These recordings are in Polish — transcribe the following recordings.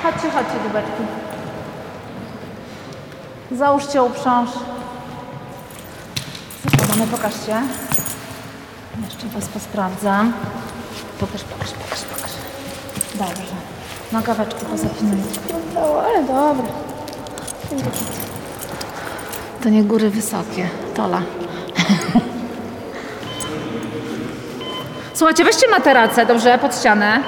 Chodźcie, dubeczki. Załóżcie uprząż. Zakładamy, pokażcie. Jeszcze was posprawdzam. Pokaż. Dobrze. Nogaweczki pozapinujcie. No, ale dobra. To nie góry wysokie. Tola. Słuchajcie, weźcie materacę, dobrze, pod ścianę.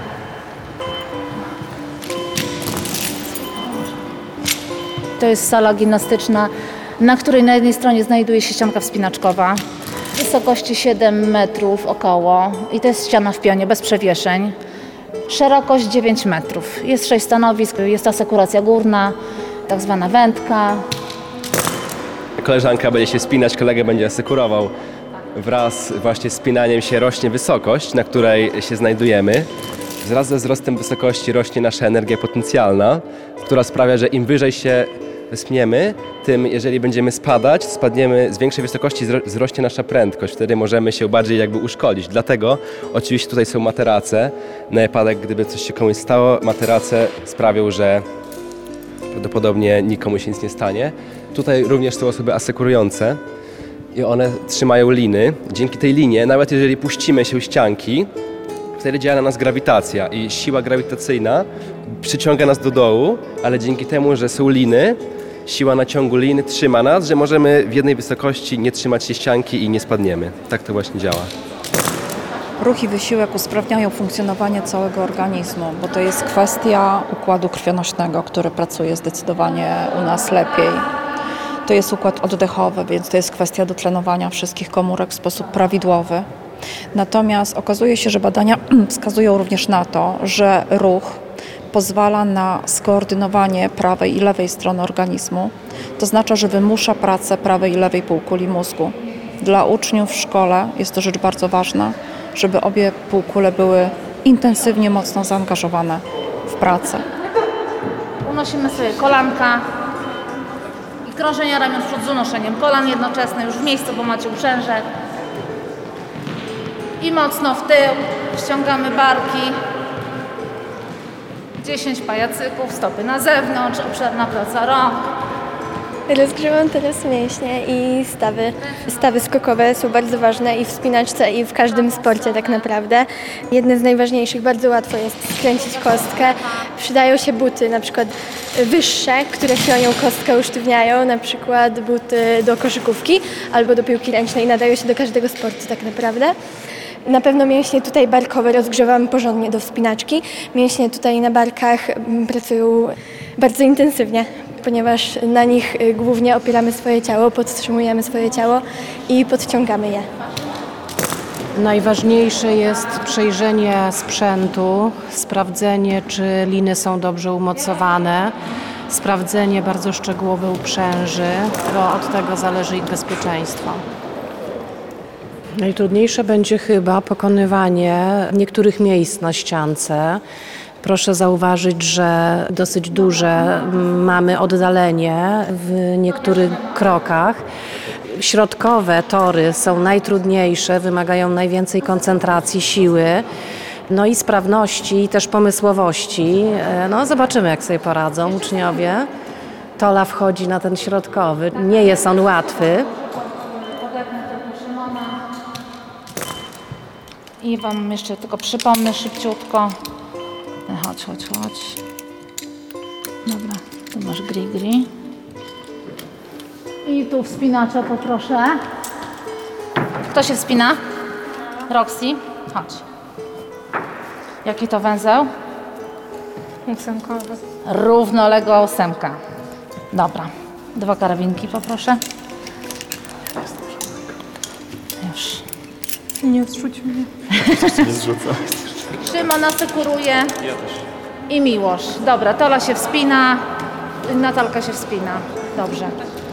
To jest sala gimnastyczna, na której na jednej stronie znajduje się ścianka wspinaczkowa. Wysokości 7 metrów około i to jest ściana w pionie, bez przewieszeń. Szerokość 9 metrów. Jest 6 stanowisk, jest asekuracja górna, tak zwana wędka. Koleżanka będzie się wspinać, kolega będzie asekurował. Wraz właśnie z wspinaniem się rośnie wysokość, na której się znajdujemy. Wraz ze wzrostem wysokości rośnie nasza energia potencjalna, która sprawia, że im wyżej się wspniemy, tym jeżeli będziemy spadniemy z większej wysokości, wzrośnie nasza prędkość. Wtedy możemy się bardziej jakby uszkodzić. Dlatego oczywiście tutaj są materace. Na wypadek, gdyby coś się komuś stało, materace sprawią, że prawdopodobnie nikomu się nic nie stanie. Tutaj również są osoby asekurujące i one trzymają liny. Dzięki tej linie, nawet jeżeli puścimy się ścianki, wtedy działa na nas grawitacja i siła grawitacyjna przyciąga nas do dołu, ale dzięki temu, że są liny, siła naciągu liny trzyma nas, że możemy w jednej wysokości nie trzymać się ścianki i nie spadniemy. Tak to właśnie działa. Ruch i wysiłek usprawniają funkcjonowanie całego organizmu, bo to jest kwestia układu krwionośnego, który pracuje zdecydowanie u nas lepiej. To jest układ oddechowy, więc to jest kwestia dotlenowania wszystkich komórek w sposób prawidłowy. Natomiast okazuje się, że badania wskazują również na to, że ruch pozwala na skoordynowanie prawej i lewej strony organizmu. To znaczy, że wymusza pracę prawej i lewej półkuli mózgu. Dla uczniów w szkole jest to rzecz bardzo ważna, żeby obie półkule były intensywnie, mocno zaangażowane w pracę. Unosimy sobie kolanka i krążenia ramion w przód z unoszeniem kolan jednoczesne już w miejscu, bo macie uprzęże. I mocno w tył, ściągamy barki. 10 pajacyków, stopy na zewnątrz, obszerna praca rąk. Rozgrzewam teraz mięśnie i stawy. Stawy skokowe są bardzo ważne i w wspinaczce, i w każdym sporcie tak naprawdę. Jedne z najważniejszych, bardzo łatwo jest skręcić kostkę. Przydają się buty, na przykład wyższe, które chronią kostkę, usztywniają, na przykład buty do koszykówki albo do piłki ręcznej. Nadają się do każdego sportu tak naprawdę. Na pewno mięśnie tutaj barkowe rozgrzewamy porządnie do wspinaczki. Mięśnie tutaj na barkach pracują bardzo intensywnie, ponieważ na nich głównie opieramy swoje ciało, podtrzymujemy swoje ciało i podciągamy je. Najważniejsze jest przejrzenie sprzętu, sprawdzenie, czy liny są dobrze umocowane, sprawdzenie bardzo szczegółowe uprzęży, bo od tego zależy ich bezpieczeństwo. Najtrudniejsze będzie chyba pokonywanie niektórych miejsc na ściance. Proszę zauważyć, że dosyć duże mamy oddalenie w niektórych krokach. Środkowe tory są najtrudniejsze, wymagają najwięcej koncentracji, siły, no i sprawności, i też pomysłowości. No zobaczymy, jak sobie poradzą uczniowie. Tola wchodzi na ten środkowy. Nie jest on łatwy. I wam jeszcze tylko przypomnę szybciutko. Chodź. Dobra, tu masz gri. I tu wspinacza poproszę. Kto się wspina? Roxy, chodź. Jaki to węzeł? Ósemkowy. Równoległa ósemka. Dobra, 2 karabinki poproszę. Już. Nie zrzuć mnie. Nie zrzucę. Szymon asekuruje. I Miłosz. Dobra, Tola się wspina, Natalka się wspina. Dobrze.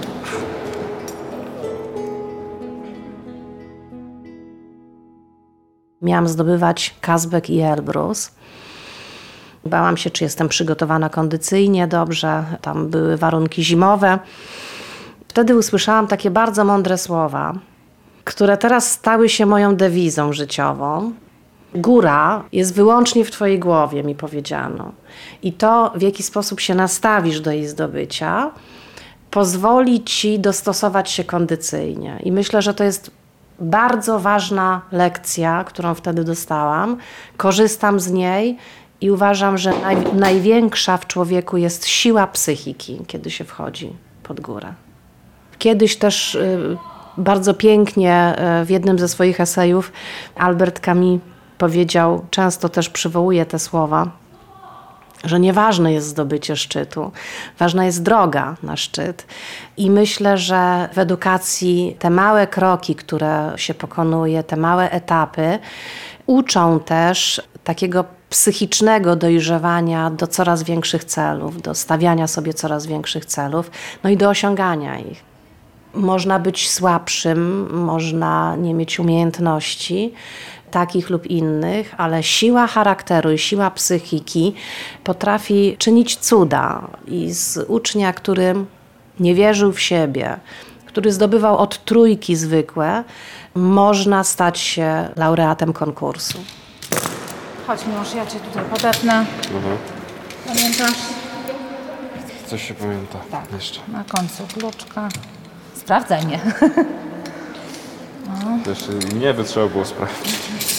Miałam zdobywać Kazbek i Elbrus. Bałam się, czy jestem przygotowana kondycyjnie dobrze. Tam były warunki zimowe. Wtedy usłyszałam takie bardzo mądre słowa, które teraz stały się moją dewizą życiową. Góra jest wyłącznie w twojej głowie, mi powiedziano. I to, w jaki sposób się nastawisz do jej zdobycia, pozwoli ci dostosować się kondycyjnie. I myślę, że to jest bardzo ważna lekcja, którą wtedy dostałam. Korzystam z niej i uważam, że największa w człowieku jest siła psychiki, kiedy się wchodzi pod górę. Kiedyś też bardzo pięknie w jednym ze swoich esejów Albert Camus powiedział, często też przywołuje te słowa, że nieważne jest zdobycie szczytu, ważna jest droga na szczyt. I myślę, że w edukacji te małe kroki, które się pokonuje, te małe etapy, uczą też takiego psychicznego dojrzewania do coraz większych celów, do stawiania sobie coraz większych celów, no i do osiągania ich. Można być słabszym, można nie mieć umiejętności, takich lub innych, ale siła charakteru i siła psychiki potrafi czynić cuda. I z ucznia, który nie wierzył w siebie, który zdobywał od trójki zwykłe, można stać się laureatem konkursu. Chodź Miłosz, ja cię tutaj podepnę. Pamiętasz? Coś się pamięta. Tak. Jeszcze. Na końcu kluczka. Sprawdzaj mnie. To jeszcze nie by trzeba było sprawdzić.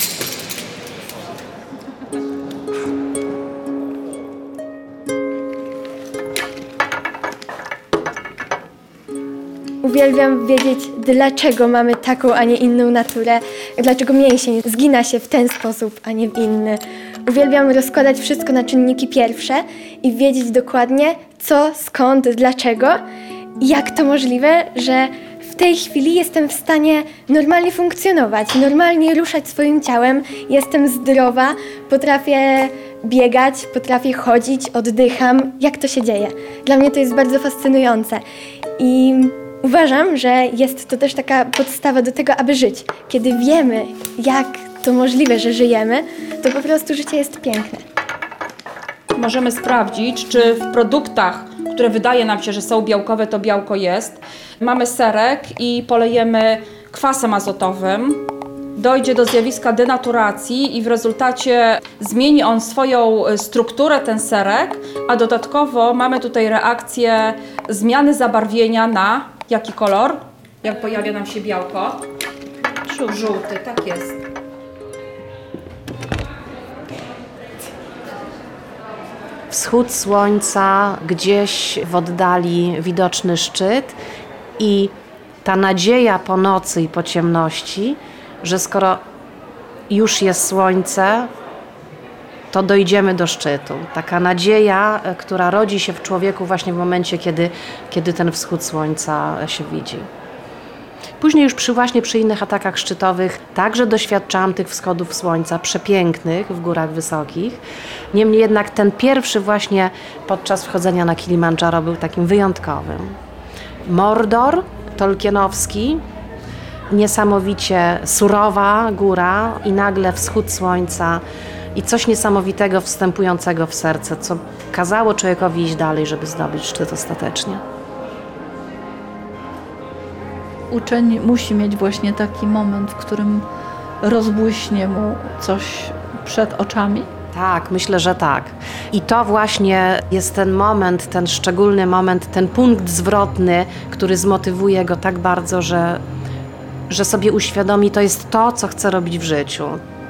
Uwielbiam wiedzieć, dlaczego mamy taką, a nie inną naturę, dlaczego mięsień zgina się w ten sposób, a nie w inny. Uwielbiam rozkładać wszystko na czynniki pierwsze i wiedzieć dokładnie co, skąd, dlaczego i jak to możliwe, że w tej chwili jestem w stanie normalnie funkcjonować, normalnie ruszać swoim ciałem, jestem zdrowa, potrafię biegać, potrafię chodzić, oddycham. Jak to się dzieje? Dla mnie to jest bardzo fascynujące i uważam, że jest to też taka podstawa do tego, aby żyć. Kiedy wiemy, jak to możliwe, że żyjemy, to po prostu życie jest piękne. Możemy sprawdzić, czy w produktach, które wydaje nam się, że są białkowe, to białko jest. Mamy serek i polejemy kwasem azotowym. Dojdzie do zjawiska denaturacji i w rezultacie zmieni on swoją strukturę, ten serek, a dodatkowo mamy tutaj reakcję zmiany zabarwienia na jaki kolor? Jak pojawia nam się białko? Żółty, tak jest. Wschód słońca, gdzieś w oddali widoczny szczyt i ta nadzieja po nocy i po ciemności, że skoro już jest słońce, to dojdziemy do szczytu. Taka nadzieja, która rodzi się w człowieku właśnie w momencie, kiedy ten wschód słońca się widzi. Później już przy innych atakach szczytowych także doświadczałam tych wschodów słońca przepięknych w górach wysokich. Niemniej jednak ten pierwszy właśnie podczas wchodzenia na Kilimandżaro był takim wyjątkowym. Mordor tolkienowski, niesamowicie surowa góra i nagle wschód słońca i coś niesamowitego wstępującego w serce, co kazało człowiekowi iść dalej, żeby zdobyć szczyt ostatecznie. Uczeń musi mieć właśnie taki moment, w którym rozbłyśnie mu coś przed oczami. Tak, myślę, że tak. I to właśnie jest ten moment, ten szczególny moment, ten punkt zwrotny, który zmotywuje go tak bardzo, że sobie uświadomi, to jest to, co chce robić w życiu.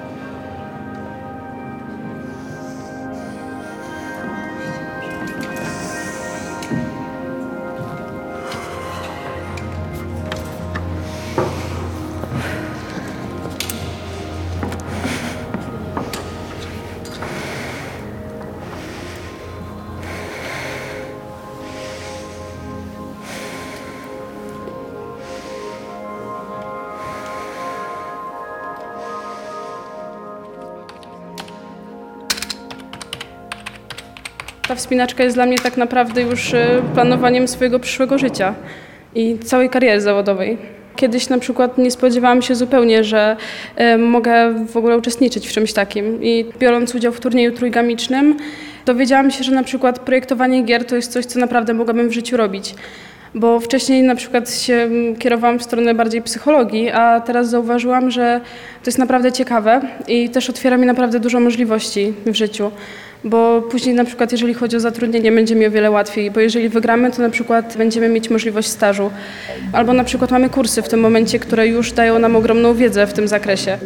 Ta wspinaczka jest dla mnie tak naprawdę już planowaniem swojego przyszłego życia i całej kariery zawodowej. Kiedyś na przykład nie spodziewałam się zupełnie, że mogę w ogóle uczestniczyć w czymś takim i biorąc udział w turnieju trójgamicznym, dowiedziałam się, że na przykład projektowanie gier to jest coś, co naprawdę mogłabym w życiu robić. Bo wcześniej na przykład się kierowałam w stronę bardziej psychologii, a teraz zauważyłam, że to jest naprawdę ciekawe i też otwiera mi naprawdę dużo możliwości w życiu. Bo później na przykład jeżeli chodzi o zatrudnienie, będzie mi o wiele łatwiej, bo jeżeli wygramy, to na przykład będziemy mieć możliwość stażu. Albo na przykład mamy kursy w tym momencie, które już dają nam ogromną wiedzę w tym zakresie.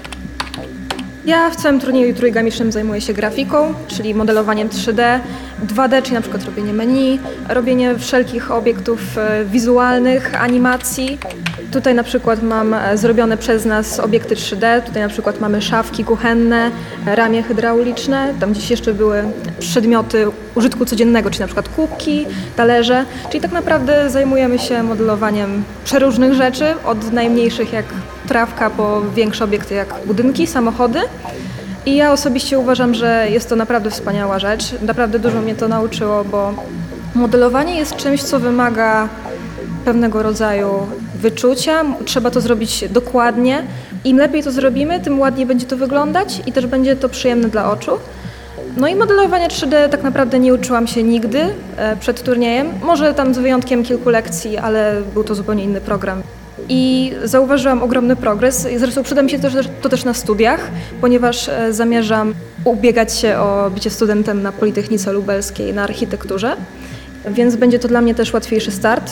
Ja w całym turnieju trójgamicznym zajmuję się grafiką, czyli modelowaniem 3D, 2D, czyli na przykład robienie menu, robienie wszelkich obiektów wizualnych, animacji. Tutaj na przykład mam zrobione przez nas obiekty 3D, tutaj na przykład mamy szafki kuchenne, ramię hydrauliczne, tam gdzieś jeszcze były przedmioty użytku codziennego, czyli na przykład kubki, talerze, czyli tak naprawdę zajmujemy się modelowaniem przeróżnych rzeczy, od najmniejszych jak trawka po większe obiekty jak budynki, samochody. I ja osobiście uważam, że jest to naprawdę wspaniała rzecz. Naprawdę dużo mnie to nauczyło, bo modelowanie jest czymś, co wymaga pewnego rodzaju wyczucia. Trzeba to zrobić dokładnie. Im lepiej to zrobimy, tym ładniej będzie to wyglądać i też będzie to przyjemne dla oczu. No i modelowania 3D tak naprawdę nie uczyłam się nigdy przed turniejem. Może tam z wyjątkiem kilku lekcji, ale był to zupełnie inny program. I zauważyłam ogromny progres. Zresztą przyda mi się to też na studiach, ponieważ zamierzam ubiegać się o bycie studentem na Politechnice Lubelskiej na architekturze, więc będzie to dla mnie też łatwiejszy start.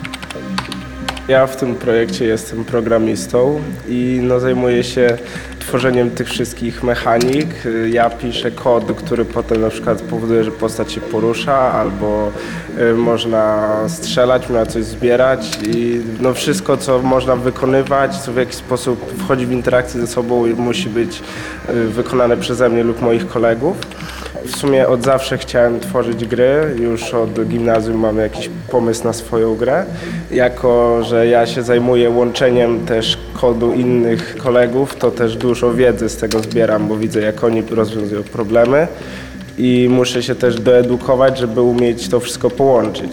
Ja w tym projekcie jestem programistą i zajmuję się tworzeniem tych wszystkich mechanik. Ja piszę kod, który potem na przykład powoduje, że postać się porusza albo można strzelać, można coś zbierać i wszystko, co można wykonywać, co w jakiś sposób wchodzi w interakcję ze sobą, musi być wykonane przeze mnie lub moich kolegów. W sumie od zawsze chciałem tworzyć gry, już od gimnazjum mamy jakiś pomysł na swoją grę. Jako że ja się zajmuję łączeniem też kodu innych kolegów, to też dużo wiedzy z tego zbieram, bo widzę, jak oni rozwiązują problemy i muszę się też doedukować, żeby umieć to wszystko połączyć.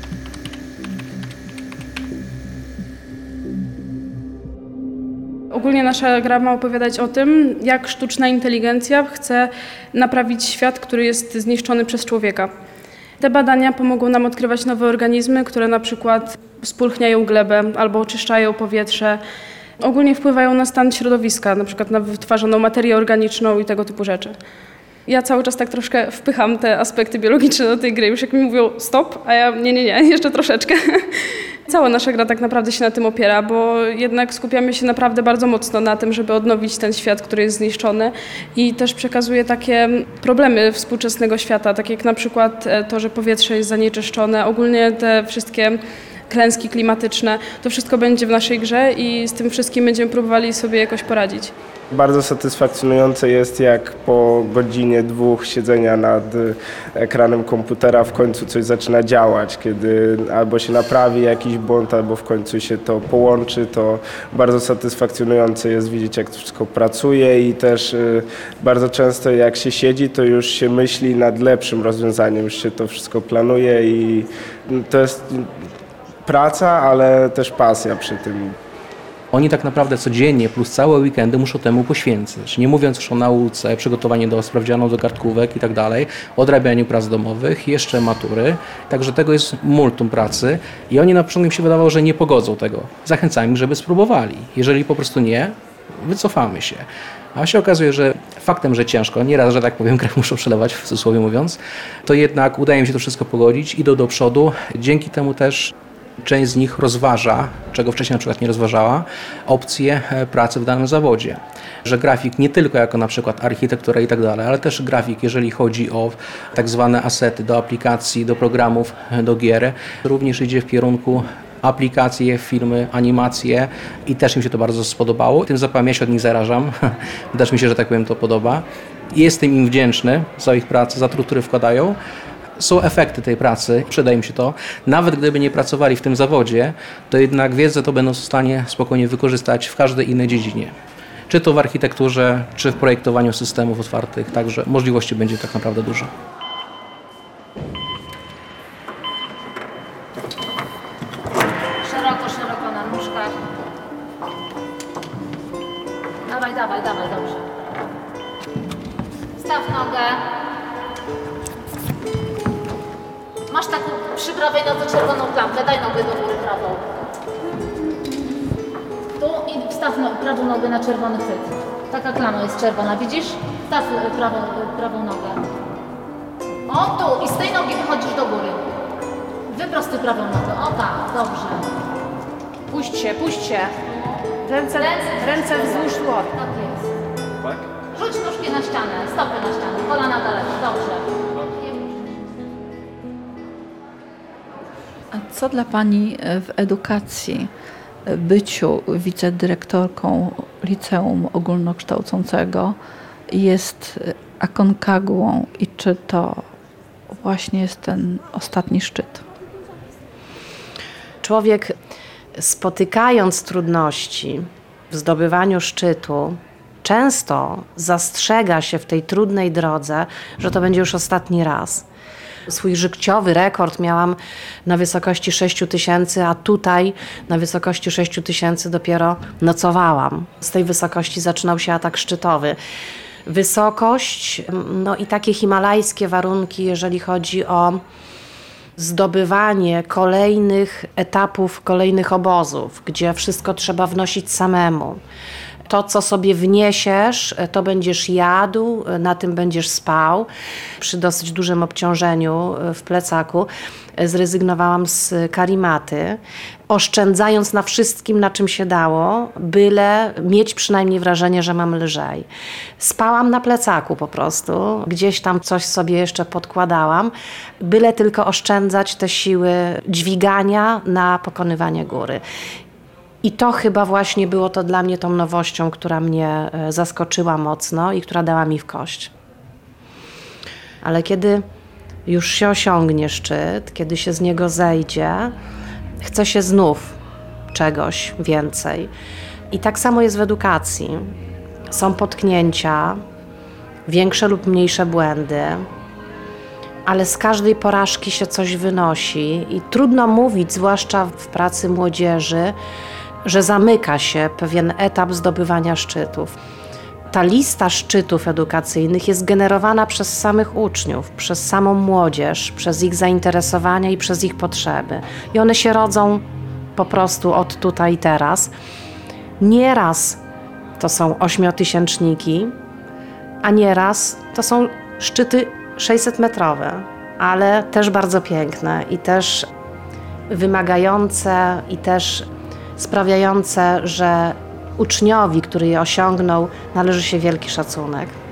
Ogólnie nasza gra ma opowiadać o tym, jak sztuczna inteligencja chce naprawić świat, który jest zniszczony przez człowieka. Te badania pomogą nam odkrywać nowe organizmy, które na przykład spulchniają glebę albo oczyszczają powietrze. Ogólnie wpływają na stan środowiska, na przykład na wytwarzaną materię organiczną i tego typu rzeczy. Ja cały czas tak troszkę wpycham te aspekty biologiczne do tej gry. Już jak mi mówią stop, a ja nie, jeszcze troszeczkę. Cała nasza gra tak naprawdę się na tym opiera, bo jednak skupiamy się naprawdę bardzo mocno na tym, żeby odnowić ten świat, który jest zniszczony i też przekazuje takie problemy współczesnego świata, tak jak na przykład to, że powietrze jest zanieczyszczone, ogólnie te wszystkie klęski klimatyczne, to wszystko będzie w naszej grze i z tym wszystkim będziemy próbowali sobie jakoś poradzić. Bardzo satysfakcjonujące jest, jak po godzinie, 2 siedzenia nad ekranem komputera w końcu coś zaczyna działać, kiedy albo się naprawi jakiś błąd, albo w końcu się to połączy, to bardzo satysfakcjonujące jest widzieć, jak to wszystko pracuje i też bardzo często jak się siedzi, to już się myśli nad lepszym rozwiązaniem, już się to wszystko planuje i to jest praca, ale też pasja przy tym. Oni tak naprawdę codziennie plus całe weekendy muszą temu poświęcić. Nie mówiąc już o nauce, przygotowaniu do sprawdzianu, do kartkówek i tak dalej, odrabianiu prac domowych, jeszcze matury. Także tego jest multum pracy i oni na początku mi się wydawało, że nie pogodzą tego. Zachęcałem ich, żeby spróbowali. Jeżeli po prostu nie, wycofamy się. A się okazuje, że faktem, że ciężko, nieraz, że tak powiem, krew muszą przelewać, w cudzysłowie mówiąc, to jednak udaje mi się to wszystko pogodzić, idą do przodu. Dzięki temu też część z nich rozważa, czego wcześniej na przykład nie rozważała, opcje pracy w danym zawodzie. Że grafik nie tylko jako na przykład architektura i tak dalej, ale też grafik, jeżeli chodzi o tak zwane asety do aplikacji, do programów, do gier, również idzie w kierunku aplikacje, filmy, animacje i też mi się to bardzo spodobało. Tym zapałem, ja się od nich zarażam, też mi się, że tak powiem, to podoba. Jestem im wdzięczny za ich pracę, za trud, który wkładają. Są efekty tej pracy, przyda im się to. Nawet gdyby nie pracowali w tym zawodzie, to jednak wiedzę to będą w stanie spokojnie wykorzystać w każdej innej dziedzinie. Czy to w architekturze, czy w projektowaniu systemów otwartych, także możliwości będzie tak naprawdę dużo. Szeroko na nóżkach. Dawaj, dobrze. Staw nogę. Masz taką przy prawej nodze czerwoną klamkę, daj nogę do góry prawą. Tu i wstaw prawą nogę na czerwony chwyt. Taka klama jest czerwona, widzisz? Wstaw prawą nogę. O, tu i z tej nogi wychodzisz do góry. Wyprostuj prawą nogę, o tak, dobrze. Puść się. Ręce wzdłuż łok. Tak jest. Rzuć nóżki na ścianę, stopy na ścianę, kolana daleko, dobrze. A co dla Pani w edukacji, byciu wicedyrektorką liceum ogólnokształcącego jest Aconcagua i czy to właśnie jest ten ostatni szczyt? Człowiek, spotykając trudności w zdobywaniu szczytu, często zastrzega się w tej trudnej drodze, że to będzie już ostatni raz. Swój życiowy rekord miałam na wysokości 6000, a tutaj na wysokości 6000 dopiero nocowałam. Z tej wysokości zaczynał się atak szczytowy. Wysokość, no i takie himalajskie warunki, jeżeli chodzi o zdobywanie kolejnych etapów, kolejnych obozów, gdzie wszystko trzeba wnosić samemu. To, co sobie wniesiesz, to będziesz jadł, na tym będziesz spał. Przy dosyć dużym obciążeniu w plecaku zrezygnowałam z karimaty, oszczędzając na wszystkim, na czym się dało, byle mieć przynajmniej wrażenie, że mam lżej. Spałam na plecaku po prostu, gdzieś tam coś sobie jeszcze podkładałam, byle tylko oszczędzać te siły dźwigania na pokonywanie góry. I to chyba właśnie było to dla mnie tą nowością, która mnie zaskoczyła mocno i która dała mi w kość. Ale kiedy już się osiągnie szczyt, kiedy się z niego zejdzie, chce się znów czegoś więcej. I tak samo jest w edukacji. Są potknięcia, większe lub mniejsze błędy, ale z każdej porażki się coś wynosi i trudno mówić, zwłaszcza w pracy młodzieży, że zamyka się pewien etap zdobywania szczytów. Ta lista szczytów edukacyjnych jest generowana przez samych uczniów, przez samą młodzież, przez ich zainteresowania i przez ich potrzeby. I one się rodzą po prostu od tutaj i teraz. Nieraz to są 8-tysięczniki, a nieraz to są szczyty 600-metrowe, ale też bardzo piękne i też wymagające i też sprawiające, że uczniowi, który je osiągnął, należy się wielki szacunek.